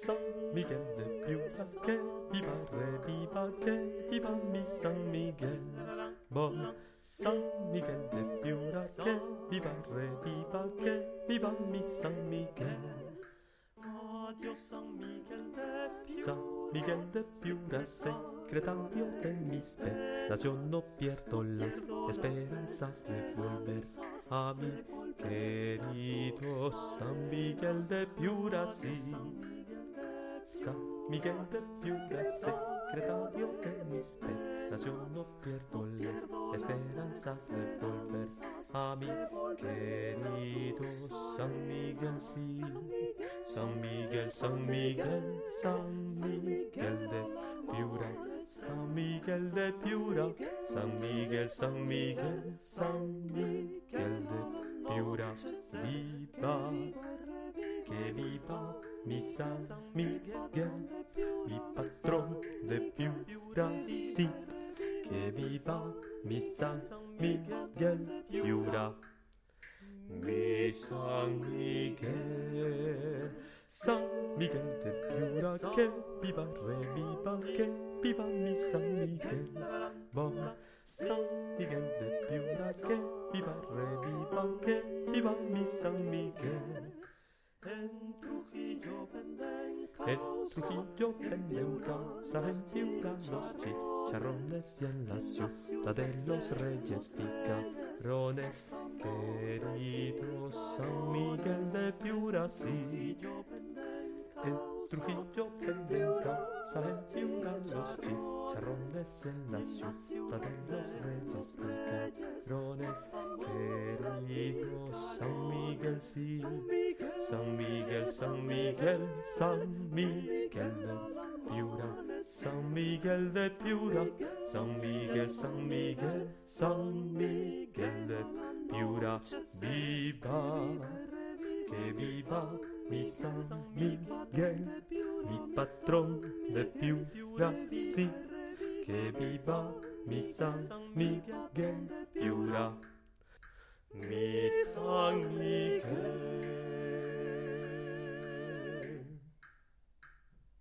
San Miguel de Piura, que viva mi San Miguel. Bon San Miguel de Piura, que viva mi San Miguel. Adiós San Miguel de Piura. San Miguel de Piura, secretario de mis penas, yo no pierdo las esperanzas de volver a mi querido San Miguel de Piura, sí. San Miguel de Piura, secretario de mis penas, yo no pierdo las esperanzas de volver a mi querido San Miguel, sí. San Miguel, San Miguel, San Miguel de Piura, San Miguel de Piura, San Miguel, San Miguel, San Miguel de Piura, viva, que viva mi San Miguel, mi patrón de Piura, sí, que viva mi San Miguel, Piura. Mi San Miguel, San Miguel de Piura, que viva mi San Miguel. Bon San Miguel de Piura, que viva mi San Miguel. En Trujillo venden causa, en Piura los chicharrones y en la ciudad de los reyes picarones. Querido San Miguel de Piura, sí. En Trujillo venden causa, en Piura los chicharrones y en la ciudad de los reyes picarones. Querido San Miguel, sí. San Miguel, San Miguel, San Miguel de Piura, San Miguel de Piura, San Miguel, San Miguel, San Miguel de Piura, viva, que viva mi San Miguel, mi patrón de Piura, sí, que viva mi San Miguel de Piura, mi San Miguel.